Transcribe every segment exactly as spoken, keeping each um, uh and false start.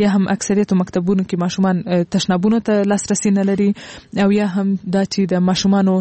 یا هم اکثریت مکتبونو کې ماشومان تشنابونو ته لاسرسي نه لري او یا هم دا چې د ماشومانو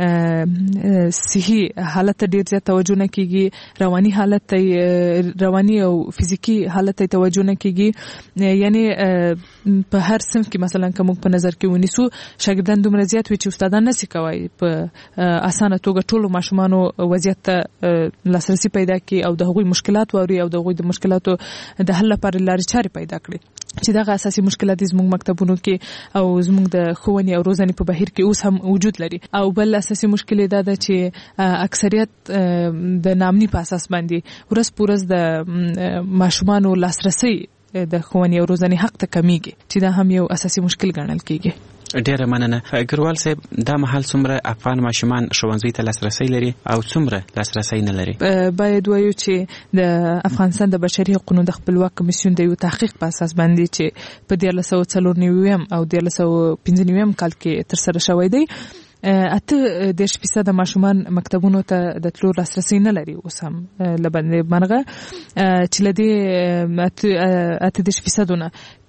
صحي حالت ډیر زیات توجه نه کیږي، رواني حالت ته رواني او فزیکی حالت ته توجه نه کیږي. یعنی په هر صنف کې مثلا کوم په نظر کې ونیسو شاګردان دومره زیات وي چې استادان نشي کوي په اسانه توګه ټول ماشومانو وضعیت ته لاسرسي پیدا کړي او د هغوی مشکلات ووري او د هغوی د مشکلاتو د حل لپاره لارې چارې پیدا کړي. چې دغه اساسي مشکلات زموږ مکتبونو کې او زموږ د ښوونې او روزنې په بهیر کې اوس هم وجود لري. او بل اساسي مشکل دا ده چې اکثریت د نامني په اساس باندې ورځ پورز د ماشومانو لاسرسي د ښوونې او روزنې حق ته کمیږي، چې دا هم یو اساسي مشکل ګڼل کیږي. ډیره مننه. ګروال صاحب، دا مهال څومره افغان ماشومان ښوونځي ته لاسرسي لري او څومره لاسرسي نه لري؟ باید وایو چې د افغانستان د بشري حقوقو د خپلواک کمیسیون د یو تحقیق په اساس باندې چې په دیارلس سوه څلور نوي او دیارلس سوه پنځه نوي کال کې ترسره شوی دی، اته دېرش فیصده ماشومان مکتبونو ته د تلو لاسرسي نه لري اوس هم لبندې مرغه، چې لدې اته دېرش فیصدونه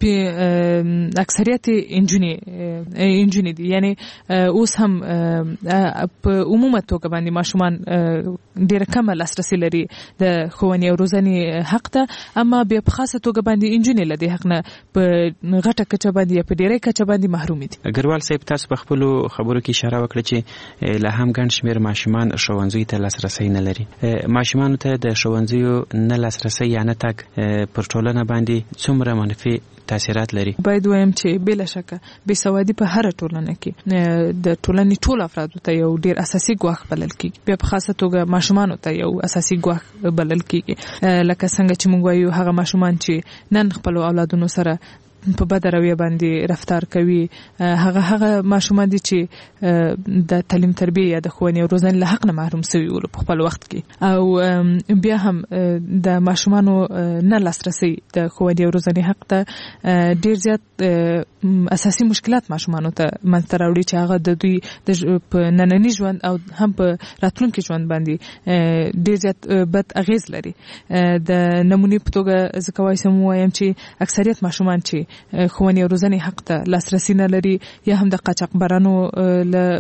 په اکثریت انجونی انجونی دي. یعنی اوس هم په عمومه توګه باندې ماشومان ډېر کم لاسرسي لري د ښوونې او روزنې حق ته، اما بیا په خاصه توګه باندې انجونی لدې حق نه په غټه کچه باندې یا په ډېرې کچه باندې محروم دي. ګروال صاحب، تاسو په خپل خبرو کې اشاره وکړه چې لا هم ګڼ شمېر ماشومان ښوونځي ته لاسرسي نه لري. ماشومانو ته د ښوونځیو نه لاسرسي یا نه تګ پر ټولنه باندې څومره منفي تاثیرات لري؟ باید وایم چې بلا شکه بې سوادي په هر ټولنه کې د ټولنې ټول افرادو ته یو ډیر اساسي ګواښ بلل کیږي، بیا په خاصه توګه ماشومانو ته یو اساسي ګواښ بلل کیږي. لکه څنګه چې موږ وایو هغه ماشومان چې نن خپل اولادونو سره په بد رویه باندې رفتار کوي، هغه هغه ماشومان دي چې د تعلیم تربیه یا د ښوونې او روزنې له حق نه محروم شوي ول په خپل وخت کې، او بیا هم د ماشومانو نه لاسرسي د ښوونې او روزنې حق ته ډیر زیات اساسي مشکلات ماشومانو ته منځته راوړي، چې هغه د دوی د په ننني ژوند او هم په راتلونکي ژوند باندې ډیر زیات بد اغیز لري. د نمونې په توګه زه کولی شم ووایم چې اکثریت ماشومان چې ښوونې او روزنې حق ته لاسرسي نه لري یا هم د قاچاقبرانو له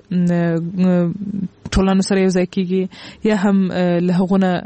ټولنو سره یو ځای کیږي یا هم له هغو نه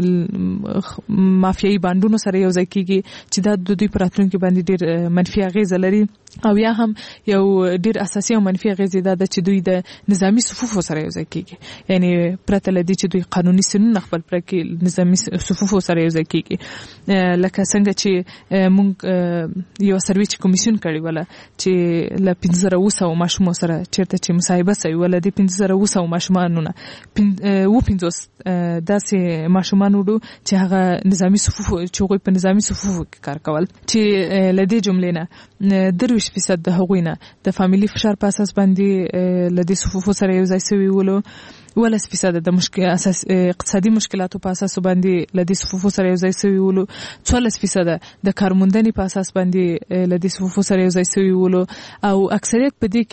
مافیایي بانډونو سره یو ځای کیږي، چې دا د دوی په راتلونکي باندې ډېر منفي اغیزه لري. او یا هم یو ډېر اساسي او منفي اغیزې دا ده چې دوی د نظامي صفوفو سره یو ځای کیږي، یعنی پرته له دې چې دوی قانوني سنونه خپل پر کې نظامي صفوفو سره یو ځای کیږي. لکه څنګه چې موږ یو سروې چې کمیسیون کړی وله چې له پنځه زره اووه سوه ماشومو سره چېرته چې مصاحبه سوي وله، د پنځه زره اووه سوه ماشومانو نه اووه پنځوس داسې ماشومان وړو چې هغه نظامي صفوفو چې هغوی په نظامي صفوفو کې کار کول، چې له دې جملې نه درویشت فیصد د هغوی نه د فامیلي فشار په اساس باندې له دې صفوفو سره یو ځای سوي ولو، ولس فیصد د مشکل اساس اقتصادي مشکلاتو په اساس باندې له دې صفوفو سره یو ځای سوي ولو، څوارلس فیصد د کارموندنې په اساس باندې له دې صفوفو سره یو ځای سوي ولو، او اکثریت په دې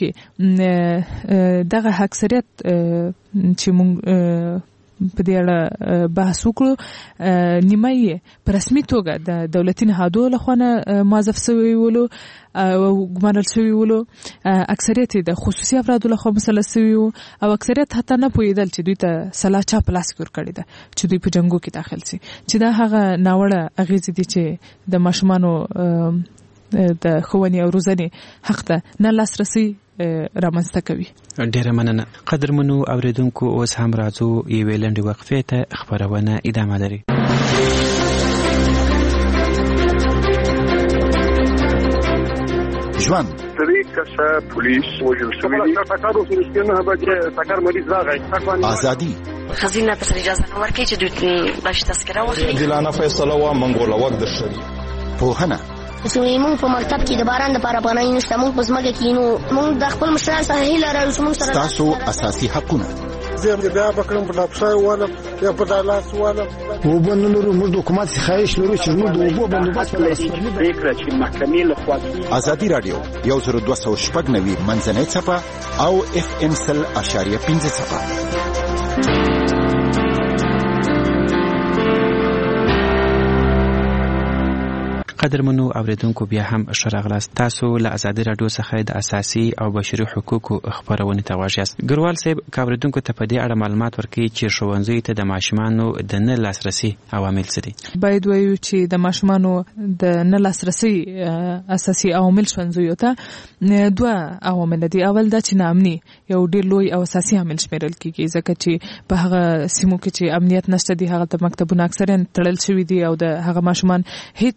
کې دغه اکثریت چې موږ په دې اړه بحث وکړو نیمه یې په رسمي توګه د دولتي نهادو لخوا نه موظف سوي ولو او ګمارل شوي ولو، اکثریت د خصوصي افرادو لخوا مسلط سوي وو، او اکثریت حتی نه پوهېدل چې دوی ته سلاح چا په لاس کې ورکړې ده چې دوی په جنګو کې داخل سي، چې دا هغه ناوړه اغېزې دي چې د ماشومانو د ښوونې او روزنې حق ته نه لاسرسي رامنځته کوي. ډیره مننه. قدرمنو اوریدونکو، اوس هم راځو یوې لنډې وقفې ته، خپرونه ادامه لري. ژوند طریق کسا پولیس وجل شوی دی ټاکارو سرسپینه هغه چې ټاکار مریض راغی ازادي خزینه ته اجازه نه ورکړي چې دوی باش تذکره واخلي. ګلانه فیصله و منګوله وخت د شری پوهنه سوی مونږ په مکتب کې د باران لپاره پناه نشته، مونږ په ځمکه کې نو مونږ د خپل مشران سره هیله لرو چې مونږ سره تاسو اساسي حقونه زم دې بیا بکرم په لاپشای والا یا په دالاس والا و بنلو موږ حکومت خواهش لرو چې موږ د وبو بندوبست لري فکر چې محکمې له خوا ازادي رادیو یو زر دوه سوه شپږ نوي منځنۍ څپه او اف ام سل اشاریه پنځه څپه. قدرمنو اوریدونکو بیا هم ښه راغلاست. تاسو له ازادي راډیو څخه د اساسي او بشري حقوقو خبرونه ته غوږ یاست. ګروال صاحب که اوریدونکو ته په دې اړه معلومات ورکړي چې ښوونځیو ته د ماشومانو د نه لاسرسي عوامل څه دي؟ باید وایو چې د ماشومانو د نه لاسرسي اساسي عوامل ښوونځیو ته دوه عوامل دي. اول دا چې ناامني یو ډېر لوی او اساسي عامل شمیرل کیږي، ځکه چې په هغه سیمو کې چې امنیت نشته دي هغه ته مکتبونه اکثرا تړل شوي دي او د هغه ماشومان هیڅ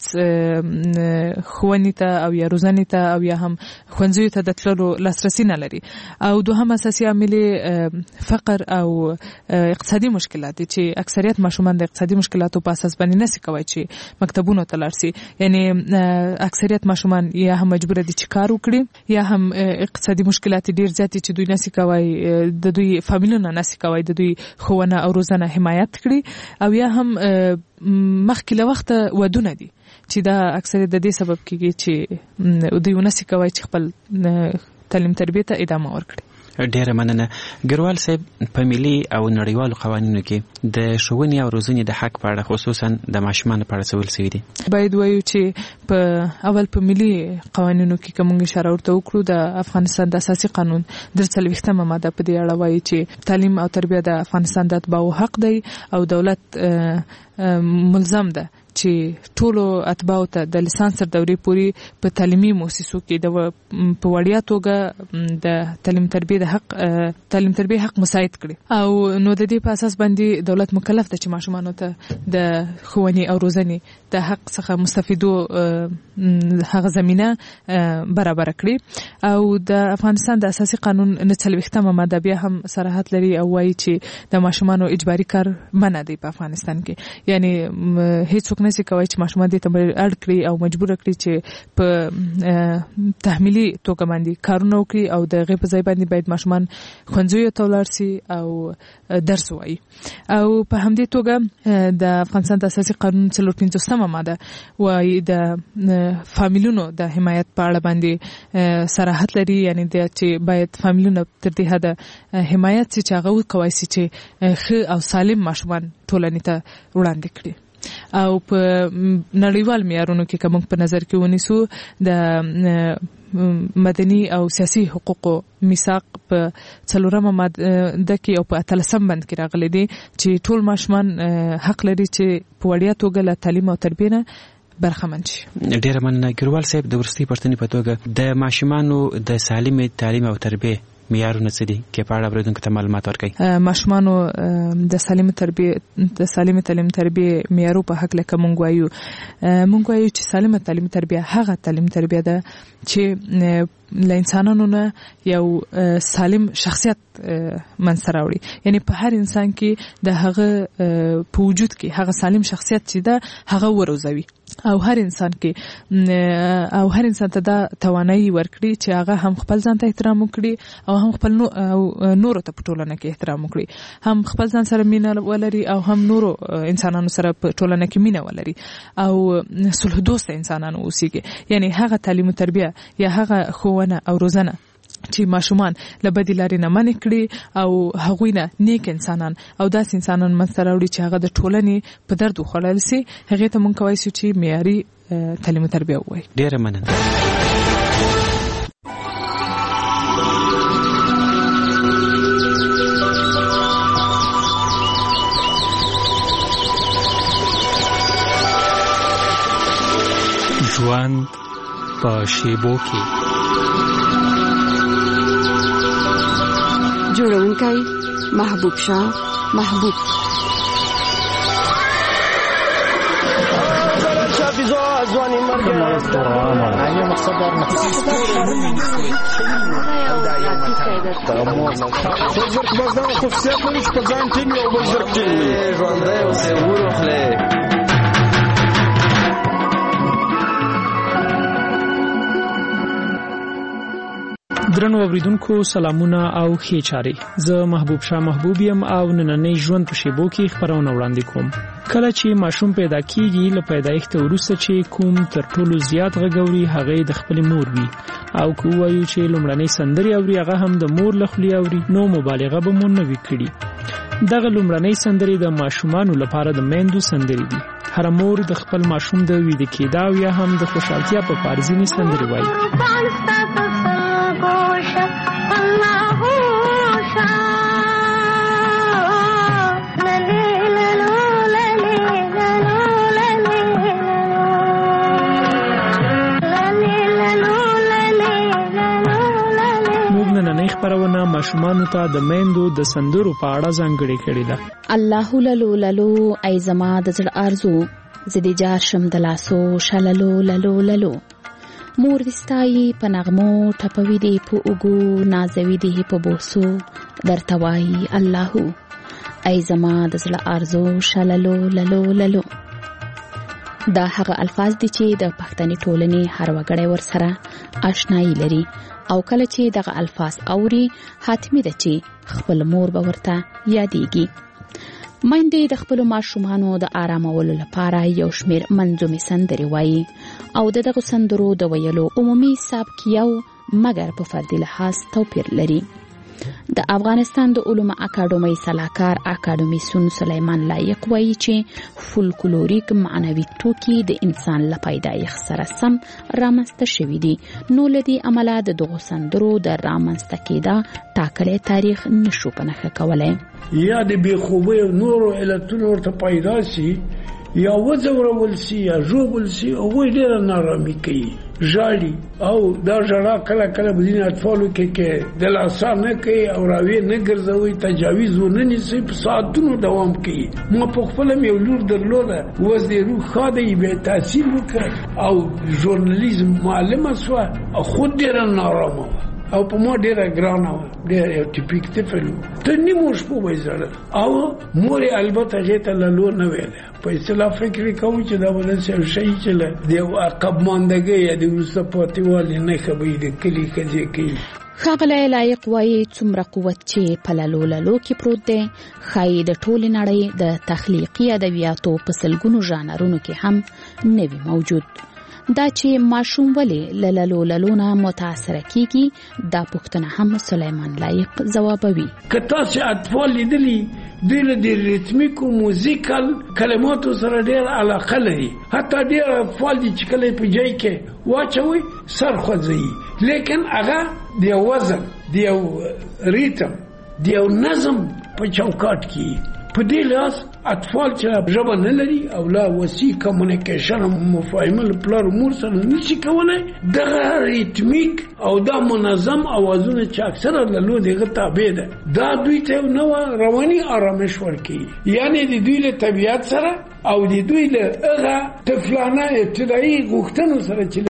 ښوونې ته او یا روزنې ته او یا هم ښوونځیو ته د تللو لاسرسي نه لري. او دوهم اساسي عامل فقر او اقتصادي مشکلات دي چې اکثریت ماشومان د اقتصادي مشکلاتو په اساس باندې نشي کوي چې مکتبونو ته لاړ شي. یعنی اکثریت ماشومان یا هم مجبور دي چې کار وکړي یا هم اقتصادي مشکلات ډیر زیات دي چې دوی نشي کوي د دوی فامیلونو نشي کوي د دوی ښوونه او روزنه حمایت کړي، او یا هم مخکې له وخته ودونه دي چې دا اکثر د دې سبب کیږي چې دوی ونسي کوي چې خپل تعلیم تربیه ته ادامه ورکړي. ډیره مننه. ګروال صاحب، په ملي او نړیوالو قوانینو کې د ښوونې او روزنې د حق په اړه خصوصا د ماشومانو په اړه څه ویل شوي دي؟ باید وایو چې په اول په ملي قوانینو کې که موږ اشاره ورته وکړو د افغانستان د اساسي قانون درې څلوېښتمه ماده په دې اړه وایي چې تعلیم او تربیه د افغانستان د اتباعو حق دی او دولت ملزم ده چې ټولو اتباعو ته د لیسانس تر دورې پورې په تعلیمي مؤسسو کې د په وړیا توګه د تعلیم تربیه د حق تعلیم تربیه حق مساعد کړي. او نو د دې په اساس باندې دولت مکلف ده چې ماشومانو ته د ښوونې او روزنې د حق څخه مستفیدو هغه زمینه برابر کړي. او د افغانستان د اساسي قانون نه څلوېښتمه ماده بیا هم صراحت لري او وایي چې د ماشومانو اجباري کار منع دی په افغانستان کې. یعنی هیڅ نشي کوي چې ماشومان دې ته اړ کړي او مجبور کړي چې په تحمیلي توګه باندې کارونه وکړي او د غي په ځای باندې باید ماشومان ښوونځیو ته ولاړ شي او درس وایي. او په همدې توګه د افغانستان د اساسي قانون څلور پنځوستمه ماده وایي د فامیلونو د حمایت په اړه باندې صراحت لري، یعنی د چې باید فامیلونو تر دې حد حمایت چې هغه وکوي چې ښه او سالم ماشومان ټولنې ته وړاندې کړي. او په نړیوال معیارونو کې کوم په نظر کې ونیسو د مدني او سیاسي حقوقو میثاق په څلورمه ماده کې او په اتلسم بند کې راغلي دي چې ټول ماشومان حق لري چې په وړیا توګه له تعلیم او تربیه نه برخمن شي. ډیره مننه. ګروال صاحب، د ورستي پښتنې په توګه د ماشومانو د سالم تعلیم او تربیه معیارونه څه دي کې په اړه اوریدونکو ته معلومات ورکړئ؟ ماشومانو د سالم تربیه د سالم تعلیم تربیه معیارو په حق لکه مونږ وایو مونږ وایو چې سالم تعلیم تربیه هغه تعلیم تربیه ده چې ل انسانانو نه یو سالم شخصیت منځ راوړي. یعنی په هر انسان کې د هغه په وجود کې هغه سالم شخصیت چې ده هغه وروزوي او هر انسان کې او هر انسان ته دا توانایي ورکړي چې هغه هم خپل ځان ته احترام وکړي او هم خپل نور ته په ټولنه کې احترام وکړي، هم خپل ځان سره مینه ولري او هم نورو انسانانو سره په ټولنه کې مینه ولري او صلح دوست انسانانو اوسېږي. یعنی هغه تعلیم او تربیه یا هغه ښوونه او روزنه چې ماشومان له بدې لارې نه منع کړي او هغوی نه نیک انسانان او داسې انسانان منځته راوړي چې هغه د ټولنې په درد وخوړل شي، هغې ته مونږ کولی شو چې معیاري تعلیم او تربیه ووایو. ډېره مننه. ژوند په شیبو کې جوړونکی محبوب شاه محبوب ځواني مرګ نه مقصد در مقصد بزرګ بازار خصوصیت لري چې په ځان ټینګ او بزرګ ټینګ ژوندی اوسې وروخلې. درنو اوریدونکو سلامونه او ښې چارې. زه محبوب شاه محبوب یم او نننۍ ژوند په شیبو کې خبرونه وړاندې کوم. کله چې ماشوم پیدا کیږي له پیدایښت وروسته چې کوم تر ټولو زیات غږ اوري هغه د خپل مور وي او که وایو چې لومړنۍ سندرې اوري هغه هم د مور له خولې اوري نو مبالغه به مو نه وي کړي. دغه لومړنۍ سندرې د ماشومانو لپاره د میندو سندرې دي. هر مور د خپل ماشوم د ویده کېدا او یا هم د خوشحالتیا په پار ځینې سندرې وایي. خبرونه ماشومانو ته د میندو د سندرو په اړه ځانګړې کړې ده. الله للو للو ای زما د زړه ارزو زدي جار شم د لاسو شللو للو للو مور دستای په نغمو ټپوي دی په اوګو نازوي دی په بوسو درتوای الله ای زما د زړه ارزو شللو للو للو. دا هغه الفاظ دي چې د پښتني ټولنې هر وګړی ورسره آشنایی لري او کله چې دغه الفاظ اوري حتمی ده چې خپل مور به ورته یادېږي. میندې د خپلو ماشومانو د آرامولو لپاره یو شمېر منظومې سندرې وایي او د دغو سندرو د ویلو عمومي سبک یو مګر په فردي لحاظ توپیر لري. د افغانستان د علومو اکاډمۍ سلاکار اکاډمیسون سلیمان لایق وایي چې فولکلوریک معنوي توکي د انسان له پیدایښت سره سم رامنځته شوي دي، نو له دې امله د دغو سندرو د رامنځته کېدا ټاکلی تاریخ نشو په نښه کولی. یا د بېخوبۍ او نورو علتونو ورته پیدا سي یا وځورول سي یا ژوبل سي، هغوی ډېره نارامي کوي، ژاړي او دا ژړا کله کله په ځینې اطفالو کې کې دلاسا نه کوي او راویې نه ګرځوي، تجاویز ونه نیسي، په ساعتونو دوام کوي. ما په خپله مې یو لور درلوده، اوس د روح ښه دی، بیا تحصیل وکړه او ژورنالیزم معلمه سوه، خود ډېره نارامه وه او په ما ډېره ګرانه وه، ډېر یو ټیپیک طفل و. تر نیمو شپو به یې ژړل او مور یې البته هغې ته للو نه ویله. په اصطلاح فکر یې کوو چې دا به داسې یو شی چې له د یو عقب ماندګۍ یا د وروسته پاتې والي نښه به یې د کلي ښځې کوي. ښاغلی لایق وایي څومره قوت چې په للو للو کې پروت دی ښایي د ټولې نړۍ د تخلیقي ادبیاتو په سلګونو ژانرونو کې هم نه وي موجود. دا چې ماشوم ولې له للو للو نه متاثره کیږي دا پوښتنه هم سلیمان لایق ځوابوي. که تاسې اطفال لیدلي دوی له د ریتمیکو موزیکل کلماتو سره ډېر علاقه لري، حتی ډېر اطفال دي چې کله په جای کې واچوي سر خوځوي، لیکن هغه د یو وزن د یو ریتم د یو نظم په چوکاټ کې. په دې لحاظ اطفال چې ژبه نه لري او لا وسیع کمیونیکیشن او مفاهمه له پلار او مور سره نشي کولی، دغه ریتمیک او دا منظم اوازونه چې اکثره له لو دغه تابع ده، دا دوی ته نوې رواني آرامش ورکوي. یعنې د دوی له طبیعت سره او د دوی له هغه طفلانه ابتدایي غوښتنو سره چې